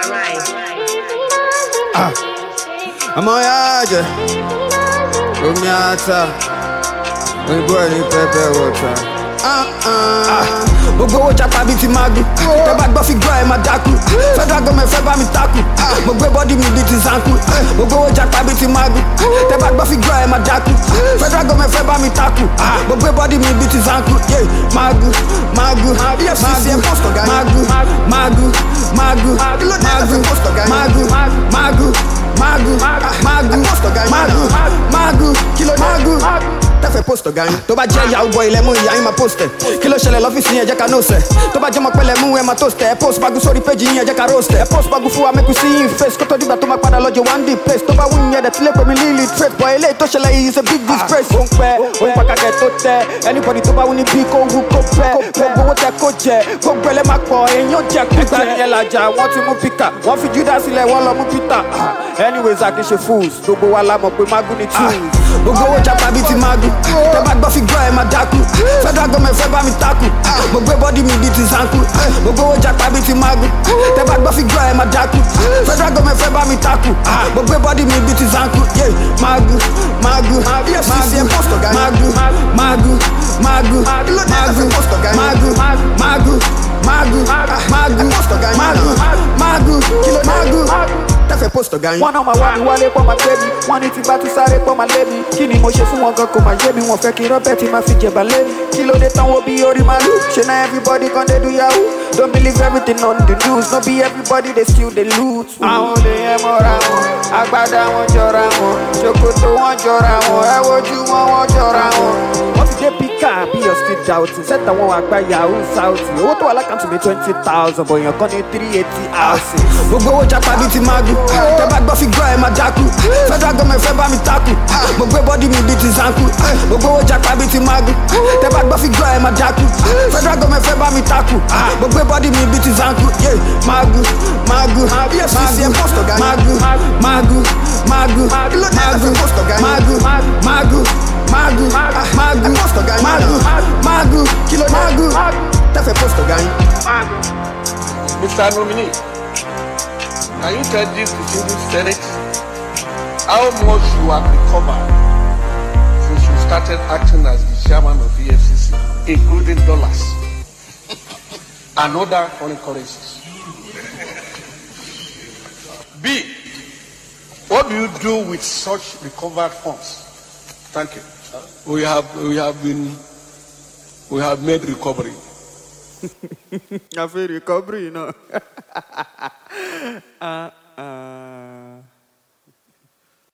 I'm on yaje, Rumiata, we burn it pepper water. Gbogbo owó japa bíi ti magu, tẹ́ bá gbọ́ fi gbọ́ ẹ̀ máa dákú. Federal government fẹ́ bá mi takú, mo gbé bọ́dí mi bíi ti zanku. Gbogbo owó japa bíi ti magu, tẹ́ bá gbọ́ fi gbọ́ ẹ̀ máa dákú. Federal government fẹ́ bá mi takú, mo gbé bọ́dí mi bíi ti zanku. Magu, magu, magu, magu, magu, magu, magu, magu, magu, magu. Tẹ́fẹ̀ post ọ̀gá yín. Tó bá jẹ́ ìyàwó bọ̀ ilẹ̀ mú ìyá yín máa post ẹ̀. Kí ló ṣẹlẹ̀ lọ́fíìsì yín ẹ jẹ́ ká know sẹ̀. Tó bá jẹ́ ọmọ pẹ̀lẹ́ mú ẹ máa toast ẹ̀. Ẹ post bagu sórí péjì yín ẹ jẹ́ ká roast ẹ̀. Ẹ post bagu fún wa make we see yín face. Kó tó dìgbà tó máa padà lọ́jọ́ one day place. Tó bá wù yín ẹ̀dẹ̀ tí lè pè mí lílì trade. Bọ̀ eléyìí tó ṣẹlẹ̀ yìí is a big disgrace. Ó ń pẹ́, ó ń pa kàkẹ́ tó tẹ́. Anybody tó bá wù ní bí kò wù kó pẹ́. Gbogbo owó tẹ kó jẹ, gbogbo ẹlẹ́ máa pọ̀ èèyàn jẹ kú. Ẹgbẹ́ nìyẹn làjà, wọ́n ti mú Peter. Wọ́n fi Judas sílẹ̀, wọ́n lọ mú Peter. Anyways, a kì í ṣe fools. Gbogbo wa la mọ̀ pé magu ni tools. Gbogbo owó japa bíi ti magu. Tẹ́ bá gbọ́ fi gbọ́ ẹ̀ máa dákú. Federal government fẹ́ bá mi takú. Mo gbé bọ́dí mi bíi ti zanku. Gbogbo owó japa bíi ti magu. Tẹ́ bá gbọ́ fi gbọ́ ẹ̀ máa dákú. Federal government fẹ́ bá mi takú. Mo gbé bọ́dí mi bíi ti zanku. Magu, magu, magu, magu, magu, magu, magu, magu, magu. Tẹ́fẹ̀ post ọ̀gá yín. Wọ́n náà máa wá mi wálé pọ̀ máa gbé mi. Wọ́n ní tí bá tún sáré pọ̀ máa lé mi. Kí ni mo ṣe fún wọn gan kò máa yé mi. Wọ́n fẹ́ kí rọ́bẹ̀tì máa fi jẹ̀bà lé mi. Kí ló dé tán wo bí orí màálù? Ṣé na everybody kan dé do yahoo? Don't believe everything on the news. No be everybody they steal they loot. Àwọn olè yẹn mọ́ra wọn. Agbádá wọn jọra wọn. Ṣòkòtò wọn jọra wọn. Ẹ wojú wọn jọra wọn. Wọ́n ti dé píkà bí your street doubting. Sẹ́tà wọn àgbà yahoo sáùtì. Owó tó wà lákàntì mi 20,000. Bọ̀yàn kan ní 380 houses. Gbogbo owó japa bíi ti magu. Tẹ́ bá gbọ́ fi gbọ́ ẹ̀ máa dákú. Federal government fẹ́ bá mi takú. Mo gbé bọ́dí mi bíi ti zanku. Gbogbo owó japa bíi ti magu. Tẹ́ bá gbọ́ fi gbọ́ ẹ̀ máa dákú. Federal government fẹ́ bá mi takú. Mo gbé bọ́dí mi bíi ti zanku. Magu, magu, magu, magu, magu, magu, magu, magu, magu, magu, magu. Tẹ́fẹ̀ post ọ̀gá yín. Mr. Nominee, can you tell this distinguished Senate how much you have recovered since you started acting as the chairman of EFCC, including dollars and other foreign currencies? B, what do you do with such recovered funds? Thank you. We have made recovery. I feel recovery, you know.